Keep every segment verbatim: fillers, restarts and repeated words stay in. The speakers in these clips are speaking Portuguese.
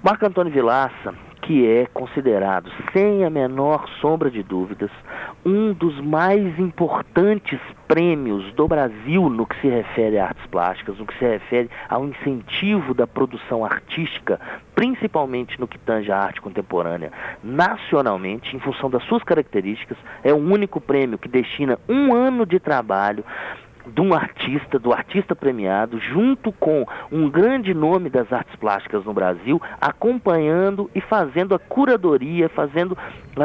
Marco Antônio Vilaça, que é considerado, sem a menor sombra de dúvidas, um dos mais importantes prêmios do Brasil no que se refere a artes plásticas, no que se refere ao incentivo da produção artística, principalmente no que tange a arte contemporânea, nacionalmente, em função das suas características. É o único prêmio que destina um ano de trabalho de um artista, do artista premiado, junto com um grande nome das artes plásticas no Brasil, acompanhando e fazendo a curadoria, fazendo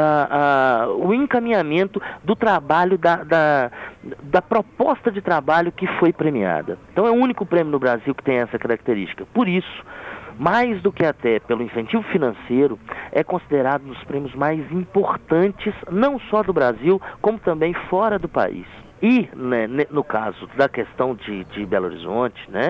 a, a, o encaminhamento do trabalho, da, da, da proposta de trabalho que foi premiada. Então é o único prêmio no Brasil que tem essa característica. Por isso, mais do que até pelo incentivo financeiro, é considerado um dos prêmios mais importantes, não só do Brasil, como também fora do país. E, né, no caso da questão de, de Belo Horizonte, né,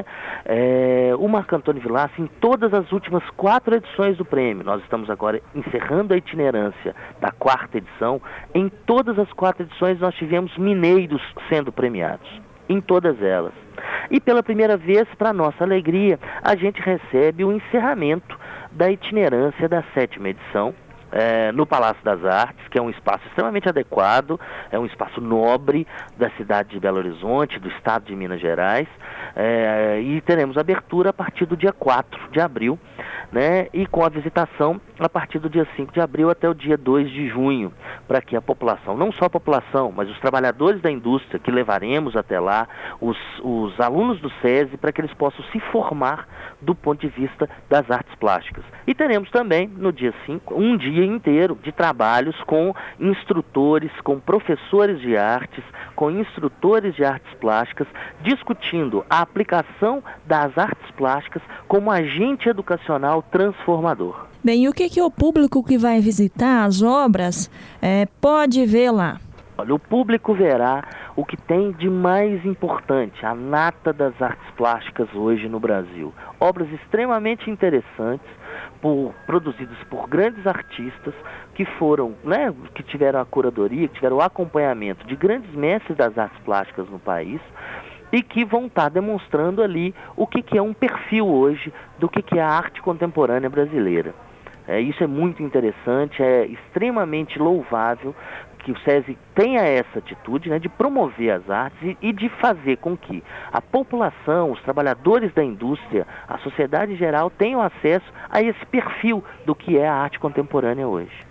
é, o Marco Antônio Vilaça, em todas as últimas quatro edições do prêmio, nós estamos agora encerrando a itinerância da quarta edição, em todas as quatro edições nós tivemos mineiros sendo premiados, em todas elas. E pela primeira vez, para nossa alegria, a gente recebe o encerramento da itinerância da sétima edição, É, no Palácio das Artes, que é um espaço extremamente adequado, é um espaço nobre da cidade de Belo Horizonte, do estado de Minas Gerais, é, e teremos abertura a partir do dia quatro de abril, né, e com a visitação a partir do dia cinco de abril até o dia dois de junho, para que a população, não só a população, mas os trabalhadores da indústria que levaremos até lá, os, os alunos do SESI, para que eles possam se formar do ponto de vista das artes plásticas. E teremos também, no dia cinco, um dia inteiro de trabalhos com instrutores, com professores de artes, com instrutores de artes plásticas, discutindo a aplicação das artes plásticas como agente educacional transformador. Bem, e o que, que o público que vai visitar as obras é, pode ver lá? Olha, o público verá o que tem de mais importante, a nata das artes plásticas hoje no Brasil. Obras extremamente interessantes, por, produzidas por grandes artistas que foram, né, que tiveram a curadoria, que tiveram o acompanhamento de grandes mestres das artes plásticas no país, e que vão estar demonstrando ali o que, que é um perfil hoje do que, que é a arte contemporânea brasileira. É, isso é muito interessante, é extremamente louvável que o SESI tenha essa atitude, né, de promover as artes e, e de fazer com que a população, os trabalhadores da indústria, a sociedade em geral tenham acesso a esse perfil do que é a arte contemporânea hoje.